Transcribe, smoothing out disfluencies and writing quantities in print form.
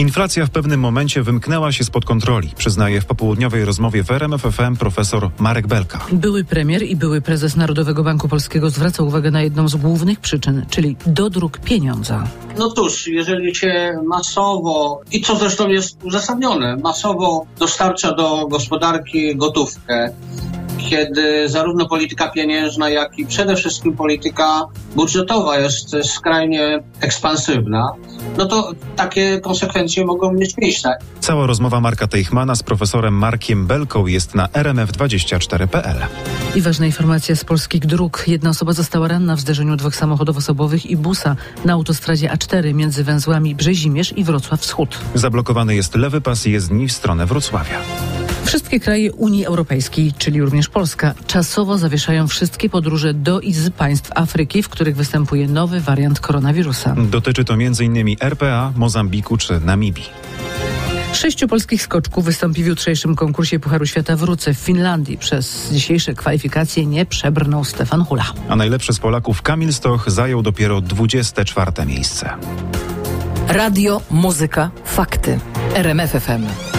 Inflacja w pewnym momencie wymknęła się spod kontroli, przyznaje w popołudniowej rozmowie w RMF FM profesor Marek Belka. Były premier i były prezes Narodowego Banku Polskiego zwraca uwagę na jedną z głównych przyczyn, czyli dodruk pieniądza. No cóż, jeżeli się masowo, i co zresztą jest uzasadnione, masowo dostarcza do gospodarki gotówkę, kiedy zarówno polityka pieniężna, jak i przede wszystkim polityka budżetowa jest skrajnie ekspansywna, no to takie konsekwencje mogą mieć miejsce. Cała rozmowa Marka Teichmana z profesorem Markiem Belką jest na rmf24.pl. I ważna informacja z polskich dróg. Jedna osoba została ranna w zderzeniu dwóch samochodów osobowych i busa na autostradzie A4 między węzłami Brzezimierz i Wrocław Wschód. Zablokowany jest lewy pas jezdni w stronę Wrocławia. Wszystkie kraje Unii Europejskiej, czyli również Polska, czasowo zawieszają wszystkie podróże do i z państw Afryki, w których występuje nowy wariant koronawirusa. Dotyczy to m.in. RPA, Mozambiku czy Namibii. 6 polskich skoczków wystąpi w jutrzejszym konkursie Pucharu Świata w Ruce w Finlandii. Przez dzisiejsze kwalifikacje nie przebrnął Stefan Hula. A najlepszy z Polaków Kamil Stoch zajął dopiero 24. miejsce. Radio, muzyka, fakty. RMF FM.